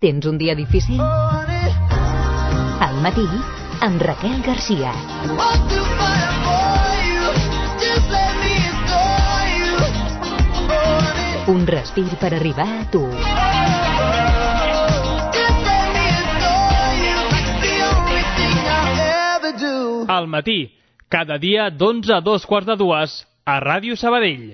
Tens un dia difícil? Al matí, amb Raquel Garcia. Un respir per arribar a tu. Al matí, cada dia d'11 a 2:15 a Ràdio Sabadell.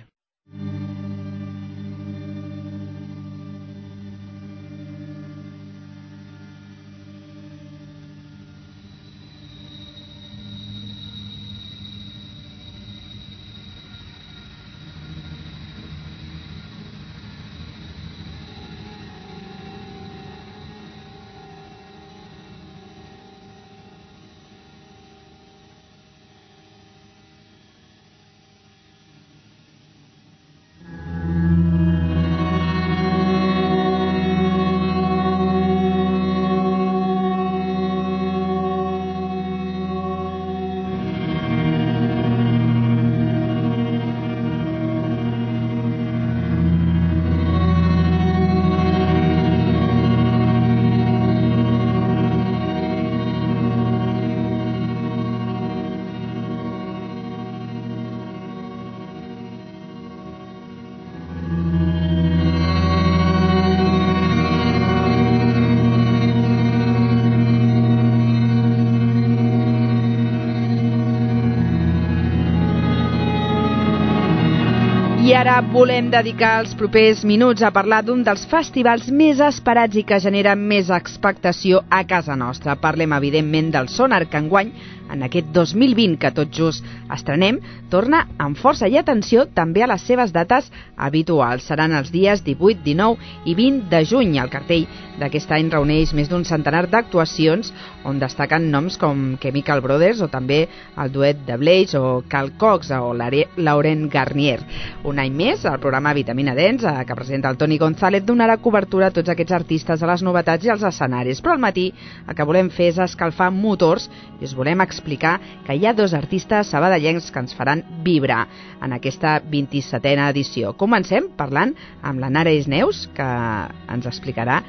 I ara volem dedicar els propers minuts a parlar d'un dels festivals més esperats i que genera més expectació a casa nostra. Parlem, evidentment, del Sonar, que enguany, en aquest 2020 que tot just estrenem, torna amb força i atenció també a les seves dates habituals. Seran els dies 18, 19 i 20 de juny. El cartell d'aquest any reuneix més d'un centenar d'actuacions on destaquen noms com Chemical Brothers o també el duet de Blaze o Carl Cox o Laurent Garnier. Un any més, el programa Vitamina Dance, que presenta el Toni González, donarà cobertura a tots aquests artistes, a les novetats i als escenaris. Però al matí el que volem fer és escalfar motors i us volem explicar que hi ha dos artistes sabadellencs que ens faran vibrar en aquesta 27a edició. Comencem parlant amb la Nara Isneus, que ens explicarà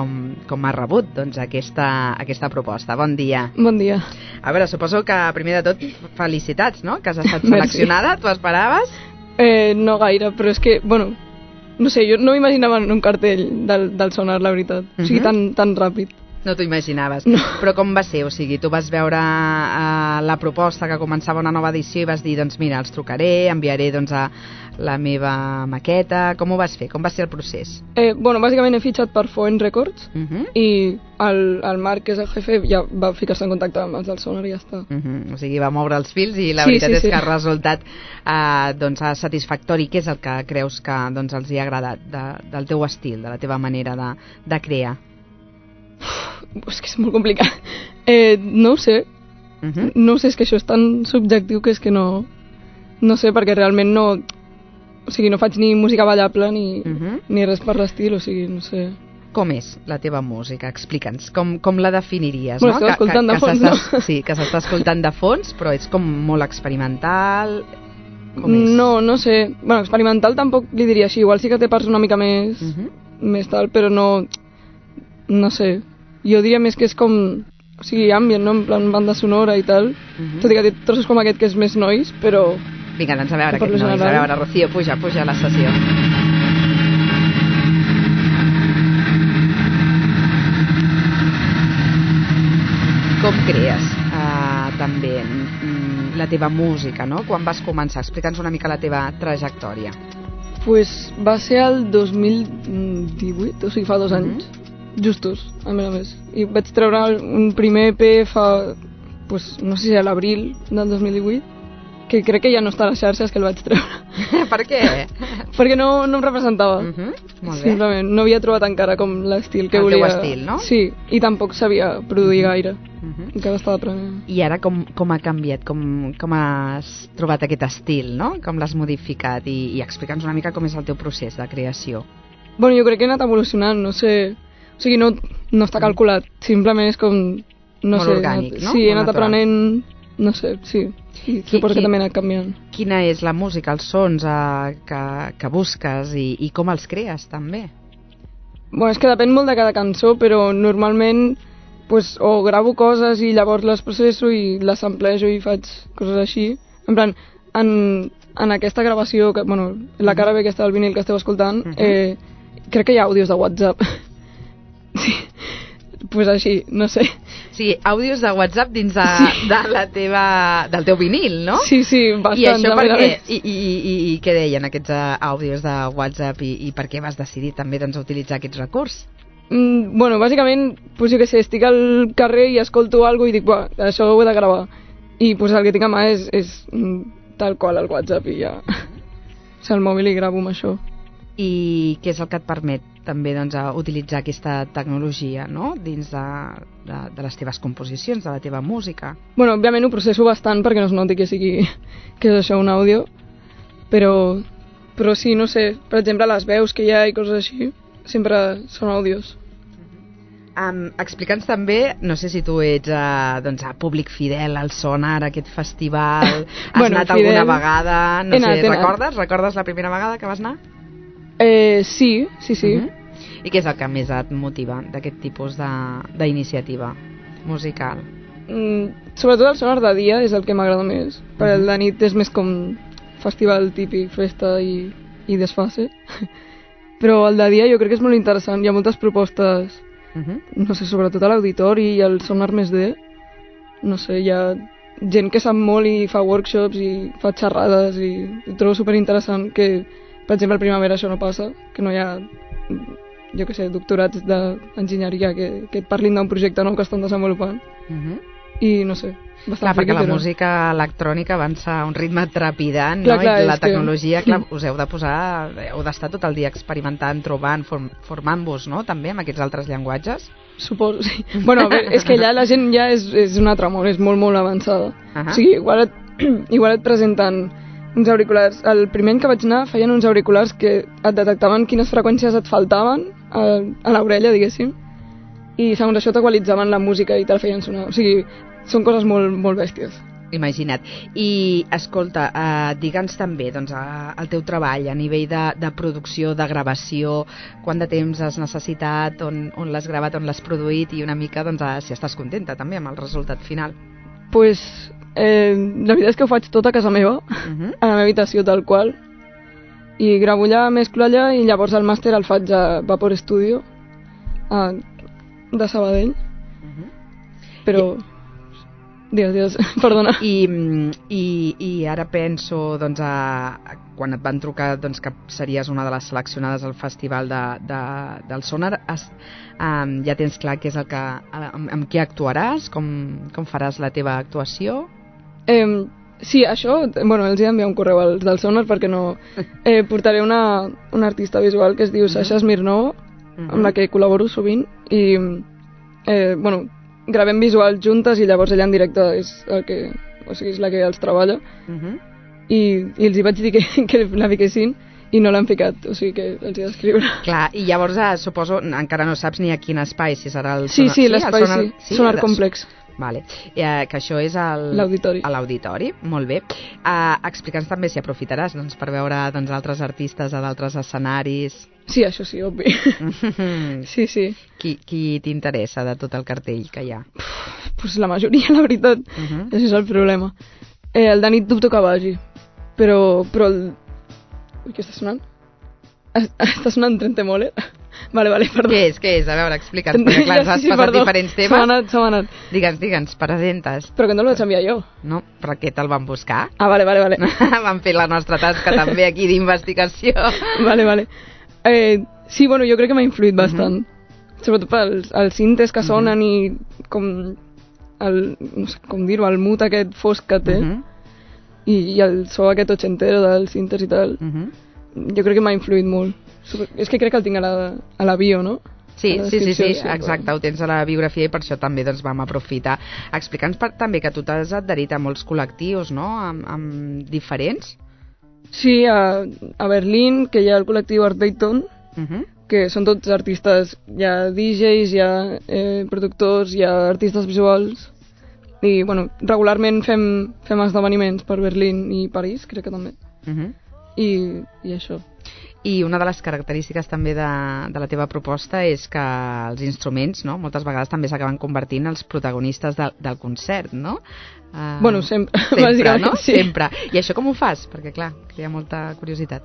com ha rebut aquesta proposta. Bon dia. Bon dia. A veure, suposo que primer de tot felicitats, no? Que has estat seleccionada, t'ho esperaves? No gaire, però és que, bueno, no sé, jo no m'imaginava en un cartell del Sonar, la veritat. O sigui, tan ràpid. No t'ho imaginaves. No. Però com va ser? O sigui, tu vas veure la proposta que començava una nova edició i vas dir, doncs mira, els trucaré, enviaré a la meva maqueta. Com ho vas fer? Com va ser el procés? Bueno, bàsicament he fitxat per Foen Records i el Marc, que és el jefe, ja va ficar-se en contacte amb els del Sonar i ja està. O sigui, va moure els fils i la veritat és que ha resultat satisfactori. Què és el que creus que els hi ha agradat del teu estil, de la teva manera de crear? És que és molt complicat. No ho sé. No ho sé, és que això és tan subjectiu que és que no sé, perquè realment no... O sigui, no faig ni música ballable ni res per l'estil, o sigui, no sé. Com és la teva música? Explica'ns. Com la definiries? Bueno, no? Estava escoltant de fons, no? Sí, que s'està escoltant de fons, però és com molt experimental... Com és? No sé. Bueno, experimental tampoc li diria així. Igual sí que té parts una mica més tal, però no sé. Jo diria més que és com... O sigui, ambient, no? En plan banda sonora i tal. Tot i que té trossos com aquest que és més noise, però... Vinga, doncs a veure aquest noise. A veure, Rocío, puja a la sessió. Com crees també la teva música, no? Quan vas començar? Explica'ns una mica la teva trajectòria. Pues va ser el 2018, o sigui, fa 2 anys. Justos, a més. I vaig treure un primer EP fa, no sé si a l'abril del 2018, que crec que ja no està a les xarxes, que el vaig treure. Per què? Perquè no em representava. Molt bé. Simplement, no havia trobat encara com l'estil que volia. El teu estil, no? Sí, i tampoc sabia produir gaire. Encara estava aprenent. I ara com ha canviat? Com has trobat aquest estil, no? Com l'has modificat? I explica'ns una mica com és el teu procés de creació. Bueno, jo crec que he anat evolucionant, no sé... O sigui, no està calculat, simplement és com... Molt orgànic, no? Sí, he anat aprenent, no sé, sí. I suposo que també he anat canviant. Quina és la música, els sons que busques i com els crees, també? Bueno, és que depèn molt de cada cançó, però normalment pues, o gravo coses i llavors les processo i les samplejo i faig coses així. En plan, en aquesta gravació, que, bueno, la cara B aquesta del vinil que esteu escoltant, crec que hi ha àudios de WhatsApp. Sí, pues així, no sé. Sí, àudios de WhatsApp dins del teu vinil, no? Sí, bastant. I això per què? I què deien aquests àudios de WhatsApp i per què vas decidir també doncs, utilitzar aquests recurs? Bueno, bàsicament, pues jo què sé, estic al carrer i escolto alguna cosa i dic, buah, això ho he de gravar. I pues el que tinc a mà és tal qual el WhatsApp i ja... És el mòbil i gravo amb això. I què és el que et permet també doncs, utilitzar aquesta tecnologia, no?, dins de les teves composicions, de la teva música? Bueno, òbviament ho processo bastant perquè no es noti que és això un àudio, però sí, no sé, per exemple, les veus que hi ha i coses així, sempre són àudios. Explica'ns també, no sé si tu ets doncs, públic fidel al Sonar, aquest festival, has anat fidel alguna vegada, no sé, recordes la primera vegada que vas anar? Sí. I què és el que més et motiva d'aquest tipus d'iniciativa musical? Sobretot el Sonar de dia és el que m'agrada més, perquè el de nit és més com festival típic, festa i desfase. Però el de dia jo crec que és molt interessant, hi ha moltes propostes, no sé, sobretot a l'auditori i al Sonar més D, no sé, hi ha gent que sap molt i fa workshops i fa xerrades i ho trobo superinteressant que, per exemple, a Primavera això no passa, que no hi ha, jo què sé, doctorats d'enginyeria que et parlin d'un projecte nou que estan desenvolupant. I no sé, bastant perquè la música electrònica avança a un ritme trepidant, no? I la tecnologia, us heu de posar, heu d'estar tot el dia experimentant, trobant, formant-vos, no?, també amb aquests altres llenguatges. Suposo, sí. Bueno, a veure, és que allà la gent ja és un altre món, és molt, molt avançada. O sigui, igual et presenten uns auriculars. El primer any que vaig anar feien uns auriculars que et detectaven quines freqüències et faltaven a l'orella, diguéssim, i segons això t'equalitzaven la música i te'l feien sonar. O sigui, són coses molt, molt bèsties. Imagina't. I, escolta, digue'ns també doncs, el teu treball a nivell de producció, de gravació, quant de temps has necessitat, on l'has gravat, on l'has produït i una mica doncs, si estàs contenta també amb el resultat final. Pues, la veritat és que ho faig tot a casa meva, a la meva habitació tal qual, i gravo allà, mesclo allà i llavors el màster el faig a Vapor Studio de Sabadell. Però... Digues, perdona. I ara penso doncs, quan et van trucar doncs, que series una de les seleccionades al festival del Sonar, ja tens clar què és el que, amb què actuaràs, com faràs la teva actuació? Sí, això, bueno, els he d'enviar un correu als del Sonar perquè no... portaré una artista visual que es diu Sasha Smirnova, amb la que col·laboro sovint, i bueno, gravem visuals juntes i llavors ella en directe és la que els treballa, i els hi vaig dir que la fiquessin i no l'han ficat, o sigui que els hi he d'escriure. Clar, i llavors suposo, encara no saps ni a quin espai, si serà el Sonar... Sí, l'espai sí, Sonar Complex. Vale. Que això és l'auditori. A l'auditori, molt bé. Explica'ns també si aprofitaràs doncs, per veure doncs, altres artistes a d'altres escenaris. Sí, això sí, obvi. Sí. Qui t'interessa de tot el cartell que hi ha? Pues la majoria, la veritat. Això és el problema. El de nit dubto que vagi, però el... Ui, què està sonant? Està sonant Trentemole? Vale, perdó. Què és? A veure, explica'ns, perquè clar, has passat diferents temes. S'ha manat. Digue'ns, presentes. Però que no el vaig enviar jo. No, però què te'l van buscar? Vale. Vam fer la nostra tasca també aquí d'investigació. Vale. Sí, bueno, jo crec que m'ha influït bastant. Sobretot pels cintes que sonen i com no sé com dir-ho, el mut aquest fosc que té i el so aquest ochentero dels cintes i tal. Jo crec que m'ha influït molt. És que crec que el tinc a la bio, no? Sí, exacte, ho tens a la biografia i per això també doncs, vam aprofitar. Explica'ns també que tu t'has adherit a molts col·lectius, no?, amb diferents. Sí, a Berlín, que hi ha el col·lectiu Art Dayton, que són tots artistes, hi ha DJs, hi ha productors, hi ha artistes visuals, i bueno, regularment fem esdeveniments per Berlín i París, crec que també. I això. I una de les característiques també de la teva proposta és que els instruments, no?, moltes vegades també s'acaben convertint els protagonistes del concert, no? Bueno, sempre, bàsicament, no? sí. Sempre. I això com ho fas? Perquè, clar, crea molta curiositat.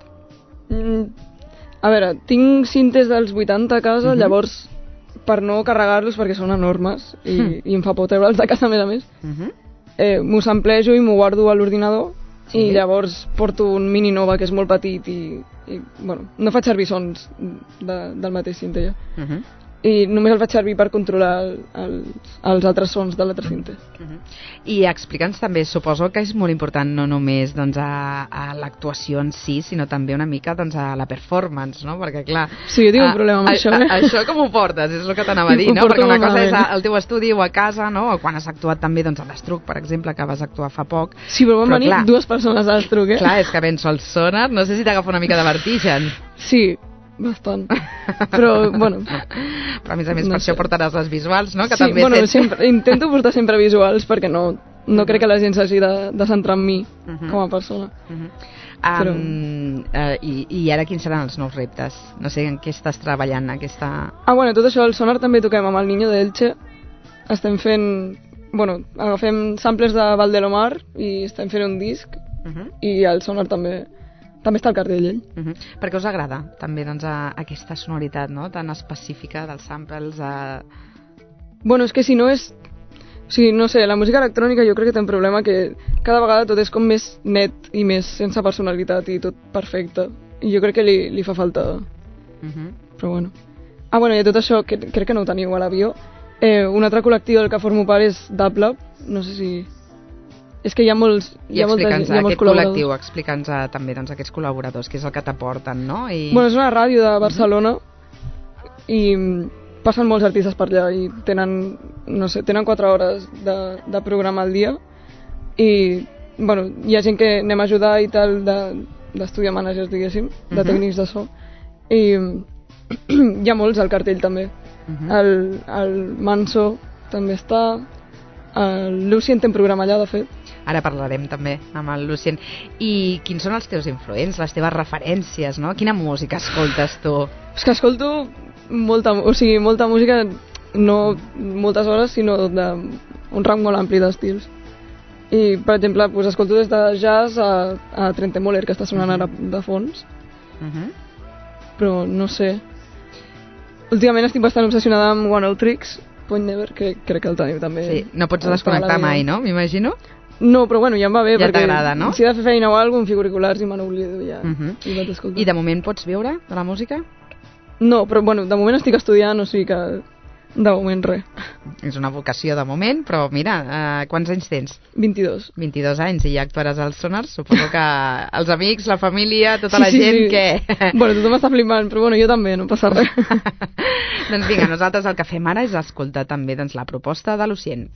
A veure, tinc cintes dels 80 a casa, llavors, per no carregar-los, perquè són enormes, i em fa por treure'ls de casa, a més, m'ho samplejo i m'ho guardo a l'ordinador, i llavors porto un Mini Nova que és molt petit i bueno, no faig servir sons del mateix cinta ja. I només el faig servir per controlar els altres sons de l'altre cinta. I explica'ns també, suposo que és molt important no només doncs, a l'actuació en si, sinó també una mica doncs, a la performance, no? Perquè clar... Sí, jo tinc un problema amb això. Això com ho portes? És el que t'anava a dir, no? Perquè una cosa és al teu estudi o a casa, no? O quan has actuat també doncs, a l'Estruc, per exemple, que vas actuar fa poc. Sí, però van venir dues persones a l'Estruc, Clar, és que ben sol sonar, no sé si t'agafa una mica de vertigen. Sí, bastant. Però, bueno... Però a més, per això portaràs les visuals, no? Que sí, també bueno, intento portar sempre visuals perquè no crec que la gent s'hagi de centrar en mi com a persona. Però... I ara quins seran els nous reptes? No sé, en què estàs treballant aquesta... bueno, tot això, al Sonar també toquem amb el Niño d'Elche. Estem fent... Bueno, agafem samples de Valdelomar i estem fent un disc i al Sonar també està al cartell ell. Per què us agrada també doncs, aquesta sonoritat, no?, tan específica dels samples? Bueno, és que si no és... O sigui, no sé, la música electrònica jo crec que té un problema que cada vegada tot és com més net i més sense personalitat i tot perfecte. I jo crec que li fa falta. Però bueno. Bueno, i tot això, que crec que no ho teniu a l'avió, un altre col·lectiu del que formo part és Dublab, no sé si... És que hi ha molts col·laboradors. Aquest col·lectiu, explica'ns també doncs, aquests col·laboradors, què és el que t'aporten, no? Bueno, és una ràdio de Barcelona i passen molts artistes per allà i tenen 4 hores de programa al dia i, bueno, hi ha gent que anem a ajudar i tal d'estudiar managers, diguéssim, de tècnics de so i hi ha molts al cartell també. El Manso també està, el Lucien té un programa allà, de fet. Ara parlarem també amb el Lucien. I quins són els teus influents, les teves referències, no? Quina música escoltes tu? És que escolto molta música, no moltes hores, sinó d'un rang molt ampli d'estils. I, per exemple, pues, escolto des de jazz a Trentemøller, que està sonant ara de fons. Però no sé. Últimament estic bastant obsessionada amb One Out Tricks, Point Never, que crec que el teniu també. Sí, no pots desconnectar mai, no? M'imagino. No, però bueno, ja em va bé, ja perquè t'agrada, no? Si he de fer feina o alguna cosa, em fico auriculars i me n'oblido ja. I vaig escoltar. I de moment pots viure de la música? No, però bueno, de moment estic estudiant, o sigui que de moment res. És una vocació de moment, però mira, quants anys tens? 22. 22 anys i ja actuaràs al Sonar? Suposo que els amics, la família, tota la gent, sí. Què? Bueno, tothom està flipant, però bueno, jo també, no passa res. Doncs vinga, nosaltres el que fem ara és escoltar també doncs, la proposta de Lucien.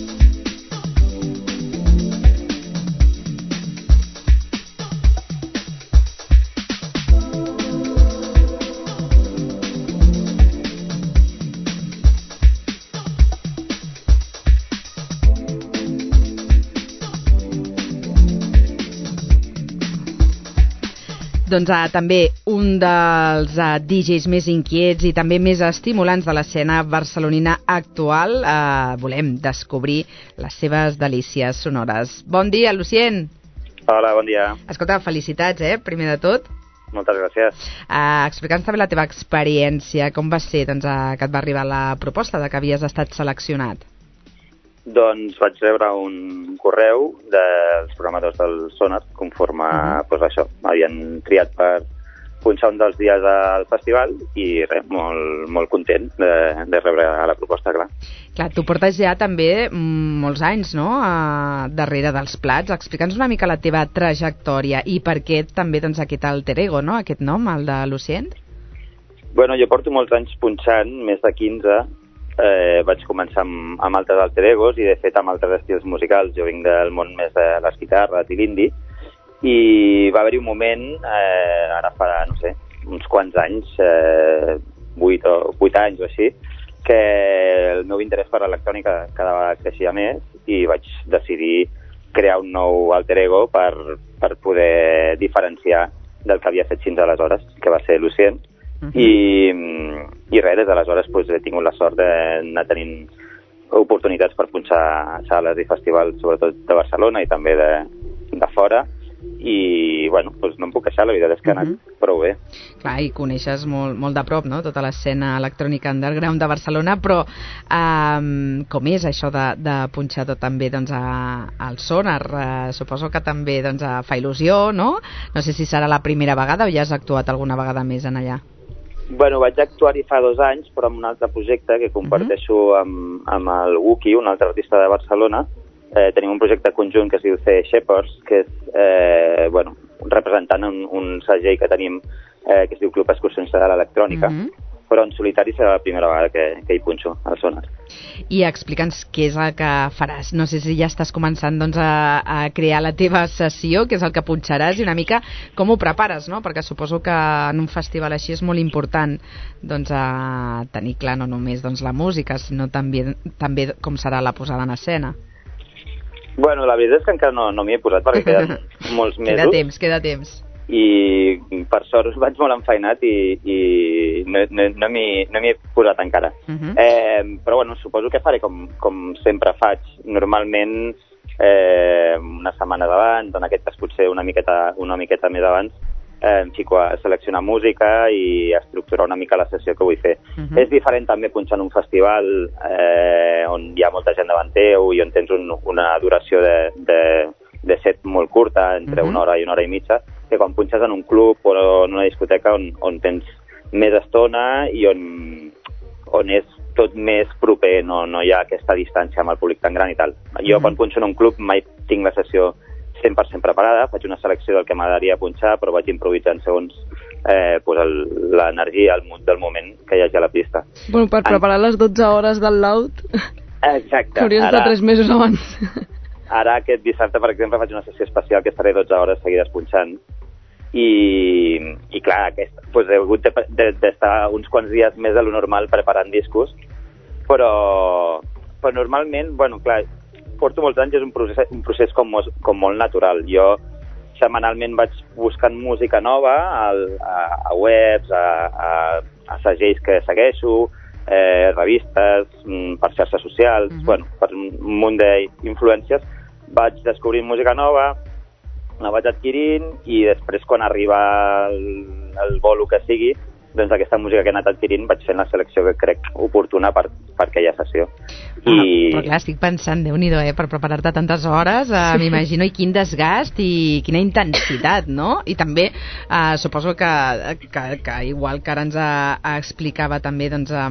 Doncs també un dels DJs més inquiets i també més estimulants de l'escena barcelonina actual. Volem descobrir les seves delícies sonores. Bon dia, Lucien. Hola, bon dia. Escolta, felicitats, primer de tot. Moltes gràcies. Explica'ns també la teva experiència. Com va ser doncs, que et va arribar la proposta de que havies estat seleccionat? Doncs vaig rebre un correu dels programadors del Sonar conforme doncs això, havien triat per punxar un dels dies al festival i res, molt content de rebre la proposta, clar. Clar, tu portes ja també molts anys, no?, darrere dels plats. Explica'ns una mica la teva trajectòria i per què també doncs, aquest alter ego, no?, aquest nom, el de Lucien. Bueno, jo porto molts anys punxant, més de 15. Vaig començar amb altres alter egos i de fet amb altres estils musicals. Jo vinc del món més de les guitarres i l'indie i va haver-hi un moment, ara fa, no sé, uns quants anys, 8 anys o així, que el meu interès per l'electrònica cada vegada creixia més i vaig decidir crear un nou alter ego per poder diferenciar del que havia fet fins aleshores, que va ser Lucien. I res, des d'aleshores he tingut la sort d'anar tenint oportunitats per punxar a sales i festivals, sobretot de Barcelona i també de fora, i bueno, no em puc queixar, la veritat és que ha anat prou bé. Clar, i coneixes molt de prop, no?, tota l'escena electrònica underground de Barcelona, però com és això de punxar tot també al Sonar? Suposo que també fa il·lusió, no? No sé si serà la primera vegada o ja has actuat alguna vegada més en allà. Bueno, vaig actuar-hi fa 2 anys, però amb un altre projecte que comparteixo amb el Wookie, un altre artista de Barcelona. Tenim un projecte conjunt que es diu The Shepherds, que és representant un segell que tenim que es diu Club Excursionista de l'Electrònica, però en solitari serà la primera vegada que hi punxo al Sonar. I explica'ns què és el que faràs. No sé si ja estàs començant a crear la teva sessió, què és el que punxaràs, i una mica com ho prepares, no? Perquè suposo que en un festival així és molt important tenir clar no només la música, sinó també com serà la posada en escena. Bueno, la veritat és que encara no m'hi he posat perquè queden molts mesos. Queda temps. I per sort vaig molt enfeinat i no m'hi he posat encara. Però bueno, suposo que faré com sempre faig. Normalment una setmana abans, en aquest cas potser una miqueta més abans, em fico a seleccionar música i a estructurar una mica la sessió que vull fer. És diferent també punxar en un festival on hi ha molta gent davant teu i on tens una duració de set molt curta, entre una hora i una hora i mitja, que quan punxes en un club o en una discoteca on tens més estona i on és tot més proper, no hi ha aquesta distància amb el públic tan gran i tal. Jo quan punxo en un club mai tinc la sessió 100% preparada, faig una selecció del que m'agradaria punxar, però vaig improvisant segons l'energia, el mood del moment que hi hagi a la pista. Bueno, per preparar les 12 hores del Loud, exacte, hauries d'estar 3 mesos abans. Ara aquest dissabte, per exemple, faig una sessió especial que estaré 12 hores seguides punxant i clar, he hagut d'estar uns quants dies més de lo normal preparant discos, però normalment, bueno, clar, porto molts anys, és un procés com molt natural. Jo setmanalment vaig buscant música nova a webs, a segells que segueixo, revistes, per xarxes socials, per un munt d'influències. Vaig descobrint música nova, la vaig adquirint i després quan arriba el bolo que sigui, doncs aquesta música que he anat adquirint vaig fent la selecció que crec oportuna per aquella sessió. Però clar, estic pensant, Déu-n'hi-do, per preparar-te tantes hores, m'imagino, i quin desgast i quina intensitat, no? I també suposo que igual que ara ens explicava també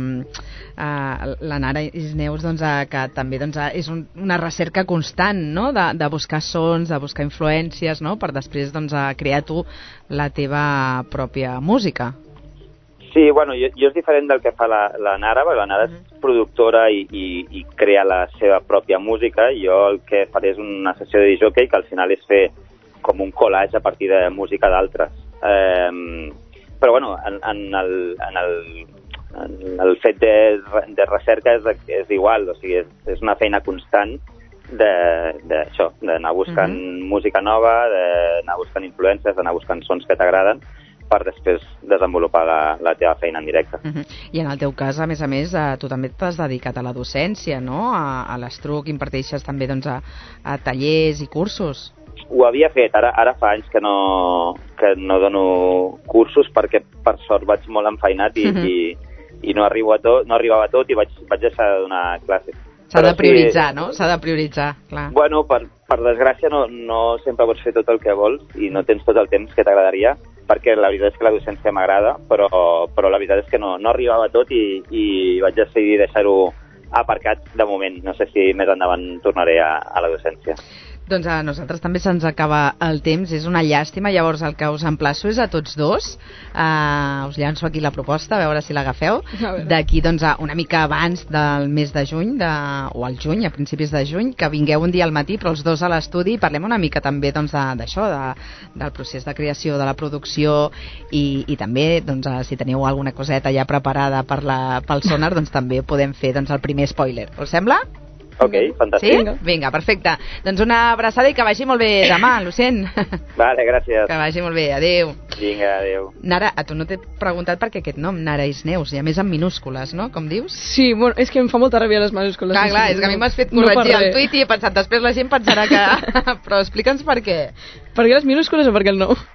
la Nara Isneus, que també és una recerca constant, no?, de buscar sons, de buscar influències, no?, per després crear tu la teva pròpia música. Sí, bueno, jo és diferent del que fa la Nara, perquè la Nara és productora i crea la seva pròpia música. Jo el que faré és una sessió de disjockey que al final és fer com un collage a partir de música d'altres. Però bueno, en el fet de recerca és igual, o sigui, és una feina constant d'això, d'anar buscant música nova, d'anar buscant influències, d'anar buscant sons que t'agraden, per després desenvolupar la teva feina en directe. I en el teu cas, a més, tu també t'has dedicat a la docència, no? A l'Estruc, imparteixes també a tallers i cursos. Ho havia fet, ara fa anys que no dono cursos perquè per sort vaig molt enfeinat i no arribava a tot i vaig deixar de donar classes. S'ha de prioritzar, no? S'ha de prioritzar, clar. Bueno, per desgràcia no sempre pots fer tot el que vols i no tens tot el temps que t'agradaria, perquè la veritat és que la docència m'agrada, però la veritat és que no arribava a tot i vaig decidir deixar-ho aparcat de moment. No sé si més endavant tornaré a la docència. Doncs a nosaltres també se'ns acaba el temps, és una llàstima, llavors el que us emplaço és a tots dos, us llanço aquí la proposta, a veure si l'agafeu, d'aquí una mica abans del mes de juny, o al juny, a principis de juny, que vingueu un dia al matí, però els dos a l'estudi, i parlem una mica també d'això, del procés de creació, de la producció, i també si teniu alguna coseta ja preparada pel Sonar, doncs també podem fer el primer spoiler. Us sembla? Ok, fantàstic. Sí? Vinga, perfecte. Doncs una abraçada i que vagi molt bé demà, Lucent. Vale, gràcies. Que vagi molt bé, adéu. Vinga, adéu. Nara, a tu no t'he preguntat per què aquest nom, Nara is Neus, i a més en minúscules, no? Com dius? Sí, bueno, és que em fa molta ràbia les majúscules. Clar, és que a mi m'has fet corregir el tuit i he pensat, després la gent pensarà que... Però explica'ns per què. Per què les minúscules o per què el no?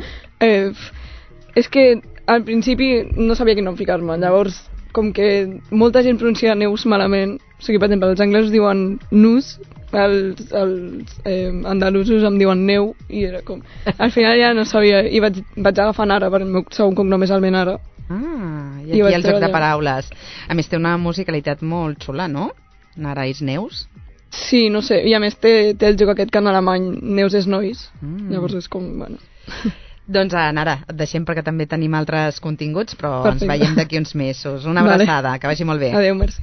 És que al principi no sabia quin nom ficar-me, llavors com que molta gent pronuncia Neus malament, o sigui, per exemple, els anglesos diuen Nus, els andalusos em diuen Neu, i era com... Al final ja no sabia, i vaig agafar Nara, perquè el meu segon cognom és Almenara. I aquí el joc de paraules. A més, té una musicalitat molt xula, no? Nara is Neus. Sí, no sé, i a més té el joc aquest que en alemany Neus és nois, llavors és com, bueno... Doncs Nara, et deixem perquè també tenim altres continguts, però ens veiem d'aquí uns mesos. Una abraçada, que vagi molt bé. Adéu, merci.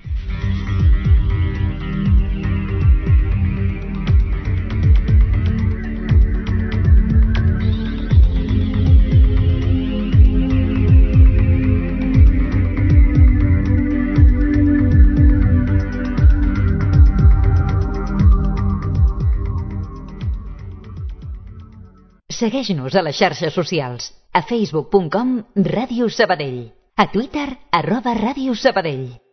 Segueix-nos a les xarxes socials. A facebook.com/Ràdio Sabadell. A Twitter @Ràdio Sabadell.